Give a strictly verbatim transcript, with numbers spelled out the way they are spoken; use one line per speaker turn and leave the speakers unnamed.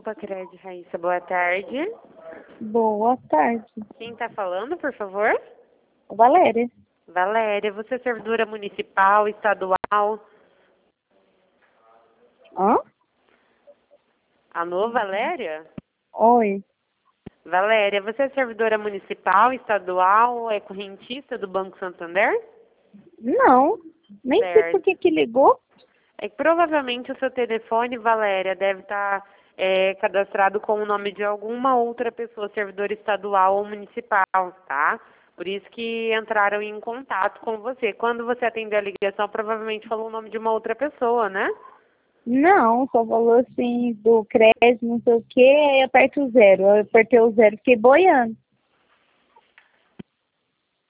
Copa Cred, Raíssa, boa tarde.
Boa tarde.
Quem está falando, por favor?
Valéria.
Valéria, você é servidora municipal, estadual?
Hã?
Alô, Valéria?
Oi.
Valéria, você é servidora municipal, estadual, é correntista do Banco Santander?
Não, nem sei por
Certo.
que que ligou.
É que provavelmente o seu telefone, Valéria, deve estar é, cadastrado com o nome de alguma outra pessoa, servidora estadual ou municipal, tá? Por isso que entraram em contato com você. Quando você atendeu a ligação, provavelmente falou o nome de uma outra pessoa, né?
Não, só falou assim do crédito, não sei o que, aí aperta o zero. Eu apertei o zero e fiquei boiando.